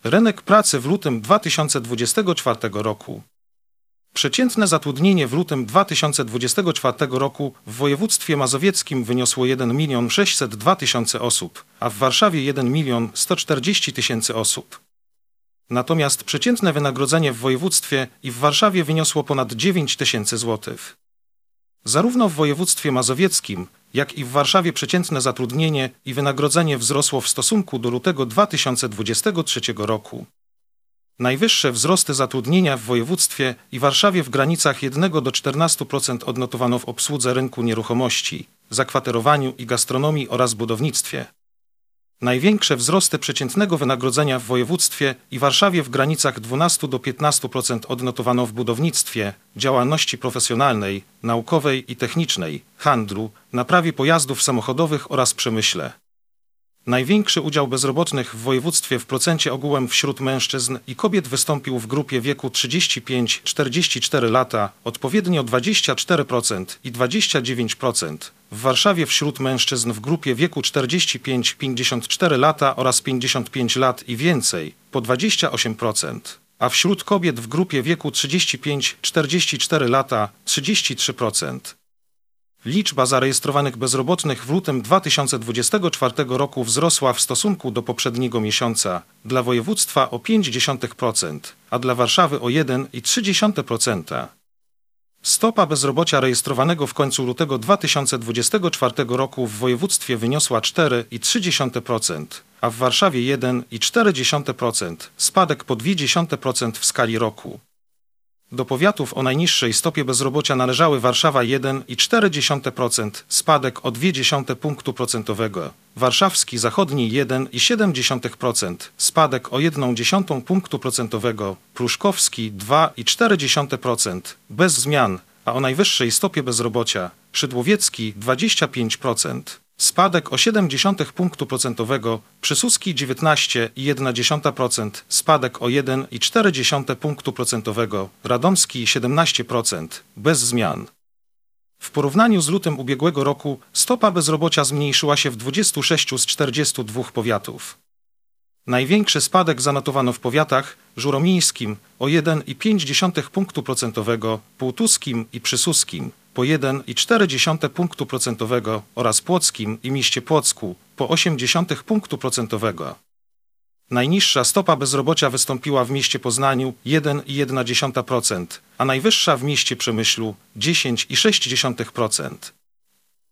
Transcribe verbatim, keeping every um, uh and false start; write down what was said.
Rynek pracy w lutym dwa tysiące dwudziestego czwartego roku. Przeciętne zatrudnienie w lutym dwa tysiące dwudziestego czwartego roku w województwie mazowieckim wyniosło jeden milion sześćset dwa tysiące osób, a w Warszawie jeden milion sto czterdzieści tysięcy osób. Natomiast przeciętne wynagrodzenie w województwie i w Warszawie wyniosło ponad dziewięć tysięcy złotych. Zarówno w województwie mazowieckim, jak i w Warszawie przeciętne zatrudnienie i wynagrodzenie wzrosło w stosunku do lutego dwa tysiące dwudziestego trzeciego roku. Najwyższe wzrosty zatrudnienia w województwie i Warszawie w granicach jeden do czternastu procent odnotowano w obsłudze rynku nieruchomości, zakwaterowaniu i gastronomii oraz budownictwie. Największe wzrosty przeciętnego wynagrodzenia w województwie i Warszawie w granicach dwunastu do piętnastu procent odnotowano w budownictwie, działalności profesjonalnej, naukowej i technicznej, handlu, naprawie pojazdów samochodowych oraz przemyśle. Największy udział bezrobotnych w województwie w procencie ogółem wśród mężczyzn i kobiet wystąpił w grupie wieku trzydzieści pięć do czterdziestu czterech lat, odpowiednio dwadzieścia cztery procent i dwadzieścia dziewięć procent. W Warszawie wśród mężczyzn w grupie wieku czterdzieści pięć do pięćdziesięciu czterech lat oraz pięćdziesiąt pięć lat i więcej po dwadzieścia osiem procent, a wśród kobiet w grupie wieku trzydzieści pięć do czterdziestu czterech lat trzydzieści trzy procent. Liczba zarejestrowanych bezrobotnych w lutym dwa tysiące dwudziestego czwartego roku wzrosła w stosunku do poprzedniego miesiąca, dla województwa o pięć dziesiątych procent, a dla Warszawy o jeden i trzy dziesiąte procent. Stopa bezrobocia rejestrowanego w końcu lutego dwa tysiące dwudziestego czwartego roku w województwie wyniosła cztery i trzy dziesiąte procent, a w Warszawie jeden i cztery dziesiąte procent, spadek po dwa dziesiąte procent w skali roku. Do powiatów o najniższej stopie bezrobocia należały Warszawa jeden i cztery dziesiąte procent, spadek o dwa dziesiąte punktu procentowego, warszawski zachodni jeden i siedem dziesiątych procent, spadek o jeden dziesiąty punktu procentowego, pruszkowski dwa i cztery dziesiąte procent, bez zmian, a o najwyższej stopie bezrobocia, szydłowiecki dwadzieścia pięć procent. Spadek o siedem dziesiątych punktu procentowego, Przysuski dziewiętnaście i jedna dziesiąta procent, spadek o jeden i cztery dziesiąte punktu procentowego, Radomski siedemnaście procent, bez zmian. W porównaniu z lutym ubiegłego roku stopa bezrobocia zmniejszyła się w dwudziestu sześciu z czterdziestu dwóch powiatów. Największy spadek zanotowano w powiatach żuromińskim o jeden i pięć dziesiątych punktu procentowego, półtuskim i przysuskim po jeden i cztery dziesiąte punktu procentowego oraz płockim i mieście Płocku po osiem dziesiątych punktu procentowego. Najniższa stopa bezrobocia wystąpiła w mieście Poznaniu jeden i jedna dziesiąta procent, a najwyższa w mieście Przemyślu dziesięć i sześć dziesiątych procent.